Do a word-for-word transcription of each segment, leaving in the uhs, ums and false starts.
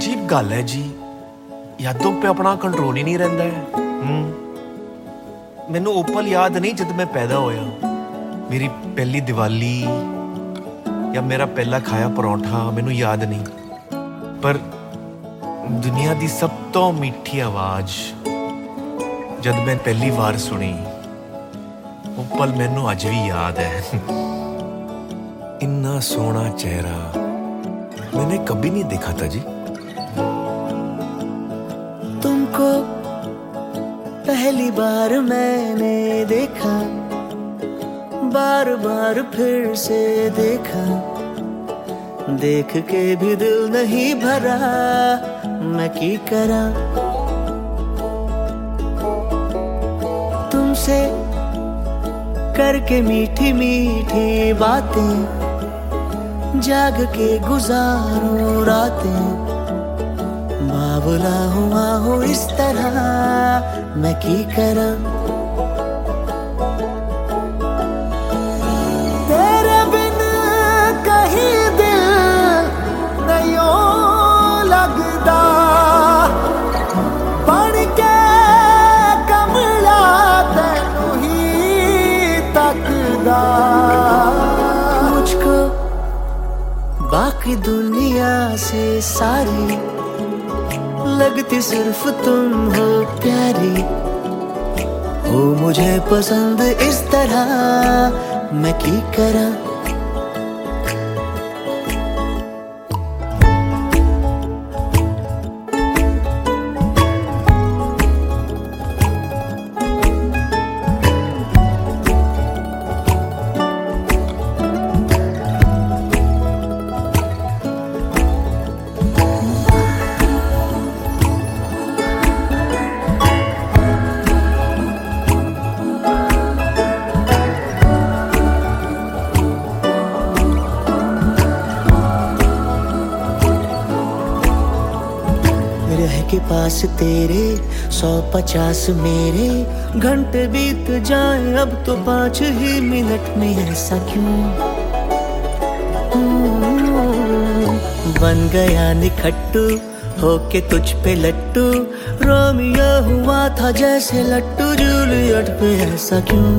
अजीब गल है जी, यादों पे अपना कंट्रोल ही नहीं रहिंदा है। मैनू ओ पल याद नहीं जब मैं पैदा होया, मेरी पहली दिवाली या मेरा पहला खाया परौंठा मैनू याद नहीं, पर दुनिया दी सब तो मीठी आवाज जब मैं पहली बार सुनी, वो पल मैनू अज भी याद है। इन्ना सोहना चेहरा मैंने कभी नहीं देखा था जी। तुमको पहली बार मैंने देखा, बार बार फिर से देखा, देख के भी दिल नहीं भरा, मैं की करा। तुमसे करके मीठी मीठी बातें, जाग के गुजारो रातें, बावला हुआ हूँ इस तरह, मैं की करा। तेरे बिन कहीं दिल नहीं लगदा, बन के कमला तैनू ही तकदा। मुझको बाकी दुनिया से सारी लगती सिर्फ तुम हो प्यारी, हो मुझे पसंद इस तरह, मैं की करा। रह के पास तेरे सौ पचास मेरे, घंटे बीत जाए अब तो पाँच ही मिनट में, ऐसा क्यों? बन गया निखट्टू होके तुझ पे लट्टू, रोमियो हुआ था जैसे लट्टू जूलियट पे, ऐसा क्यों?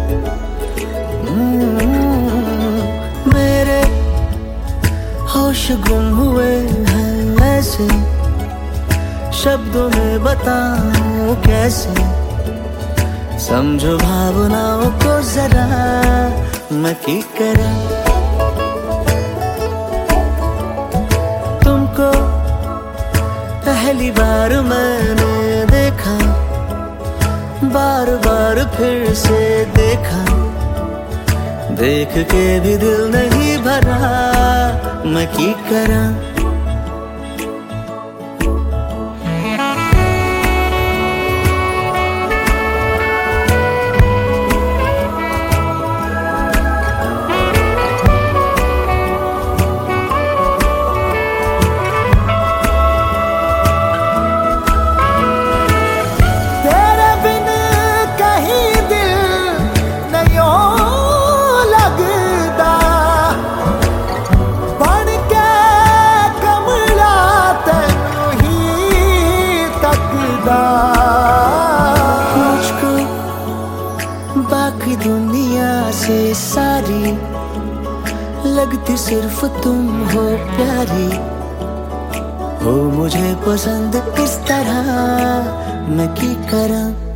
मेरे होश गुम हुए हैं ऐसे, शब्दों में बताऊं कैसे, समझो भावनाओं को जरा, मैं की करा। तुमको पहली बार मैंने देखा, बार बार फिर से देखा, देख के भी दिल नहीं भरा, मैं की करा। मुझको बाकी दुनिया से सारी लगती सिर्फ तुम हो प्यारी, हो मुझे पसंद इस तरह, मैं की करा।